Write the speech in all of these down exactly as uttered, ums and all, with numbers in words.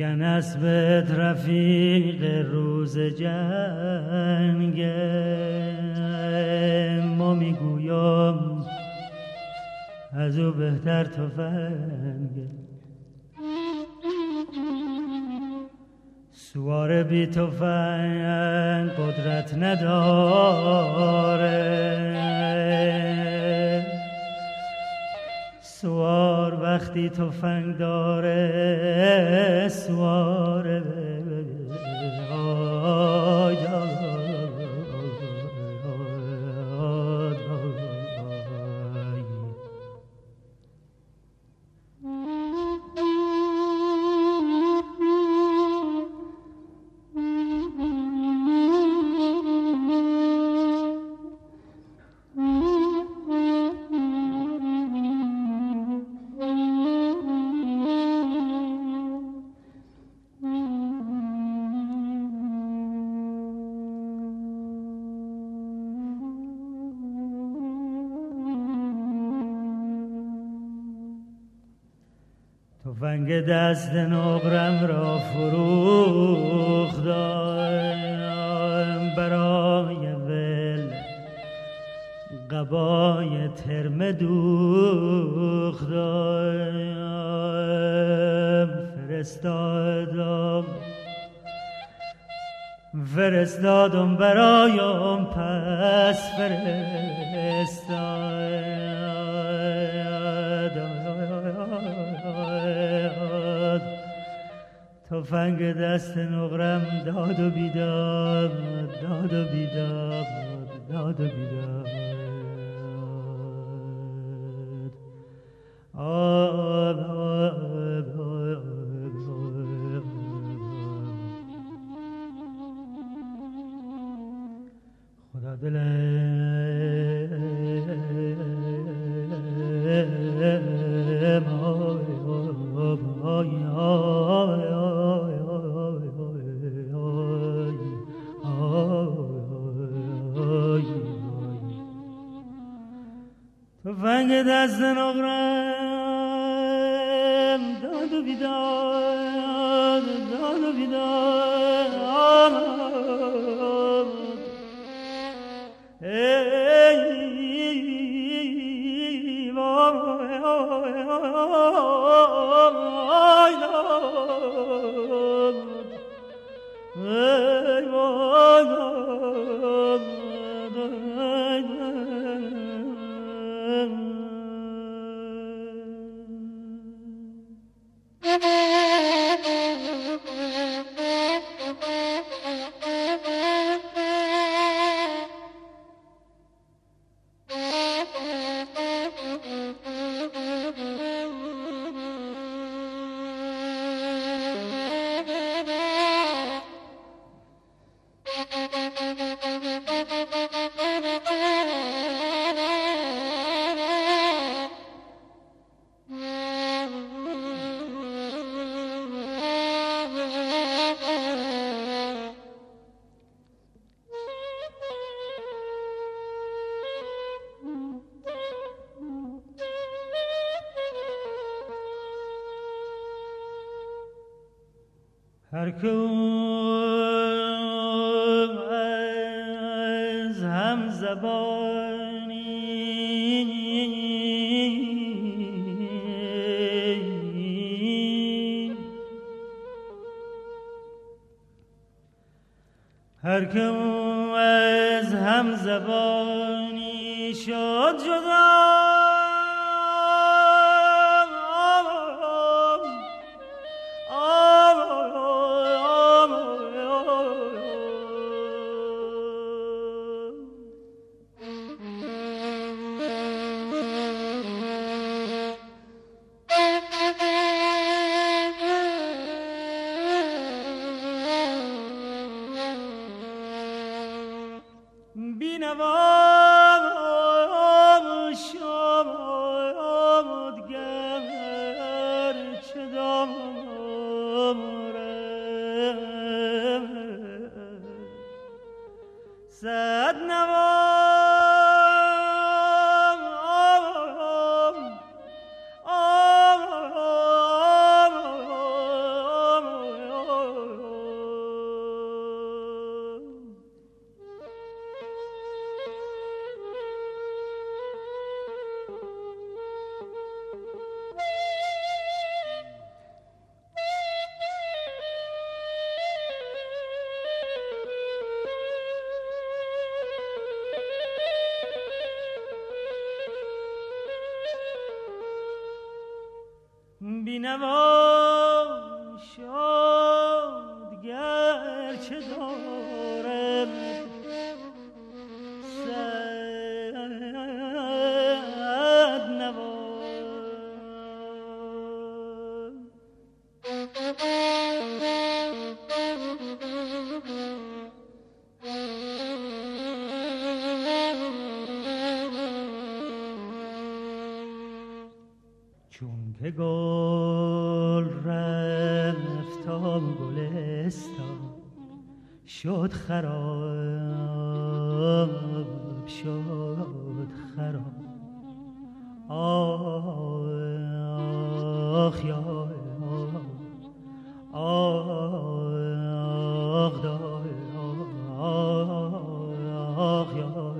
میگن اسبت رفیق روز جنگ، ما میگویم از او بهتر تفنگ. سوار بی تفنگ قدرت نداره، سوار وقتی تفنگ داره سواره. تفنگ دست نقرم را فروختم، برای ول قبای ترمه دوختم. فرستادم فرستادم برایم پس فرستادم. تفنگ دست نقرم داد و بیداد، داد و بیداد، داد و بیداد. آب آب آب خدا دلم آی آی تفنگ دست نقرم داد و بیداد، داد و بیداد. ای وای ای وای هر که از هم زبانی، هر که از هم زبانی شد جدا، بینوا شد گرچه دارم صد نوا چون که گل رفت تا گلستان شد خراب شد خراب آخ یا آخ دای آخ یا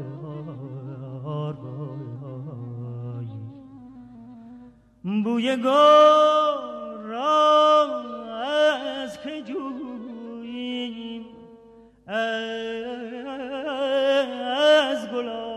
بوی گل را از که جوییم از گلاب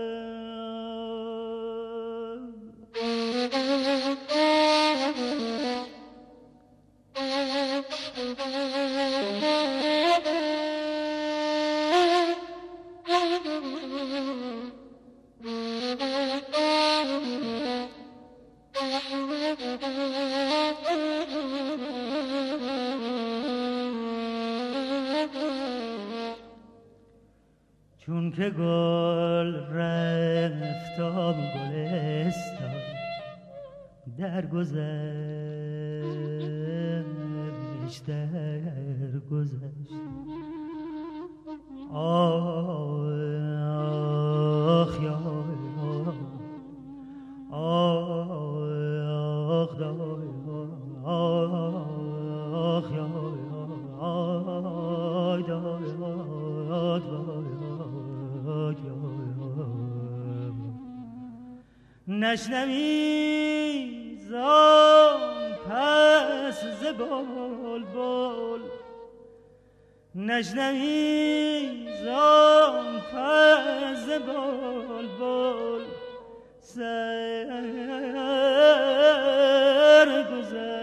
چون که گل رفت تا گلستان در گذشت در گذشت آخ یا آخ دای آخ یا آی دای نشنوی زان پس ز بلبل نشنوی زان پس ز بلبل سر گذشت